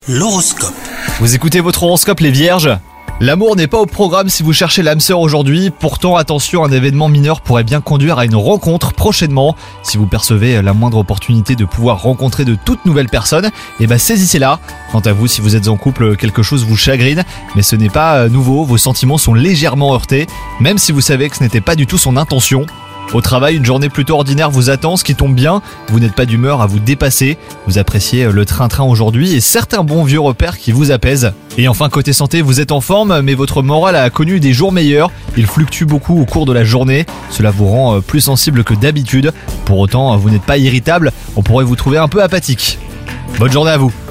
L'horoscope. Vous écoutez votre horoscope les vierges ? L'amour n'est pas au programme si vous cherchez l'âme sœur aujourd'hui. Pourtant, attention, un événement mineur pourrait bien conduire à une rencontre prochainement. Si vous percevez la moindre opportunité de pouvoir rencontrer de toutes nouvelles personnes, saisissez-la. Quant à vous, si vous êtes en couple, quelque chose vous chagrine, mais ce n'est pas nouveau, vos sentiments sont légèrement heurtés, même si vous savez que ce n'était pas du tout son intention. Au travail, une journée plutôt ordinaire vous attend, ce qui tombe bien. Vous n'êtes pas d'humeur à vous dépasser. Vous appréciez le train-train aujourd'hui et certains bons vieux repères qui vous apaisent. Et enfin, côté santé, vous êtes en forme, mais votre morale a connu des jours meilleurs. Il fluctue beaucoup au cours de la journée. Cela vous rend plus sensible que d'habitude. Pour autant, vous n'êtes pas irritable. On pourrait vous trouver un peu apathique. Bonne journée à vous.